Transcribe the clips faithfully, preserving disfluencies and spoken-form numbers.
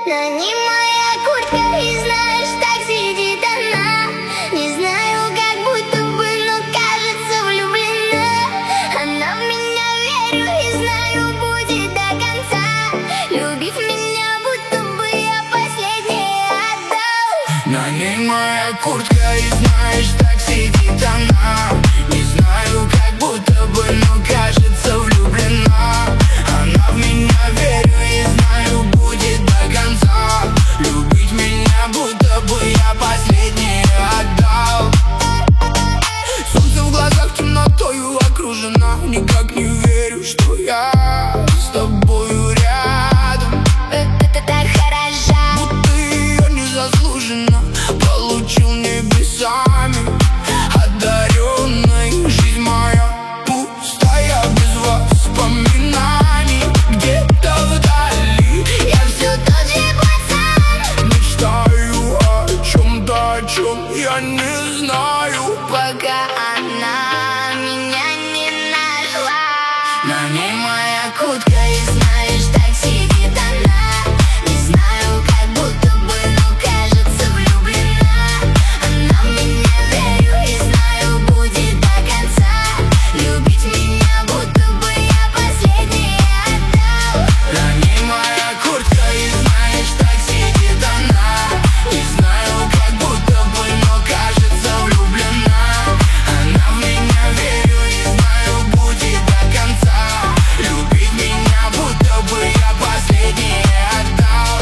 На ней моя куртка, и знаешь, так сидит она. Не знаю, как будто бы, но кажется влюблена. Она в меня, верю, и знаю, будет до конца. Любив меня, будто бы я последнее отдал. На ней моя куртка, и знаешь, так сидит она. Не знаю, как будто бы, но кажется влюблена. Она в меня, верю, и знаю, будет до конца. Любить меня, будто бы я последнее отдал. Солнце в глазах темнотою окружена. Никак не верю, что я с тобою рядом. Это так хорошо, будто ее незаслуженно получил небесами одаренной. Жизнь моя пустая, без воспоминаний. Где-то вдали я все тот же пацан. мечтаю о чем-то, о чем я не знаю, Пока она меня не нашла. на ней моя Куртка, и знаешь, так сидит она. Не знаю, как будто бы, но кажется влюблена. Она в меня, верю, и знаю, будет до конца. Любить меня, будто бы я последнее отдал. на ней моя куртка, и знаешь, так сидит она. Не знаю, как будто бы, но кажется влюблена. Она в меня, верю, и знаю, будет до конца. Любить меня, будто бы я последнее отдал.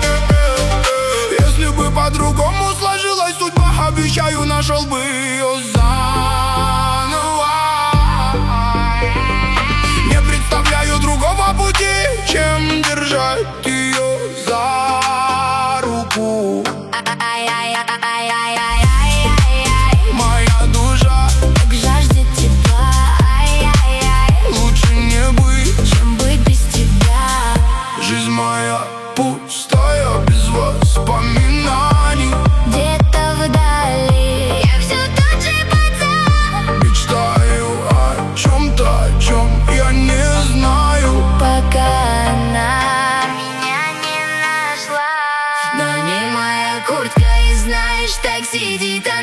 Если бы по-другому сложилась судьба, обещаю, нашел бы ее заново. Не представляю другого пути, чем держать ее за руку. Ай-яй-яй-яй-яй-яй-яй. Моя душа Так жаждет тепла. Ай-яй-яй. лучше не быть. Чем быть без тебя. Жизнь моя пустая, без воспоминаний. Где-то вдали я все тот же пацан. Мечтаю о чем-то, о чем я не знаю, Пока она меня не нашла. На ней моя куртка, и знаешь, так сидит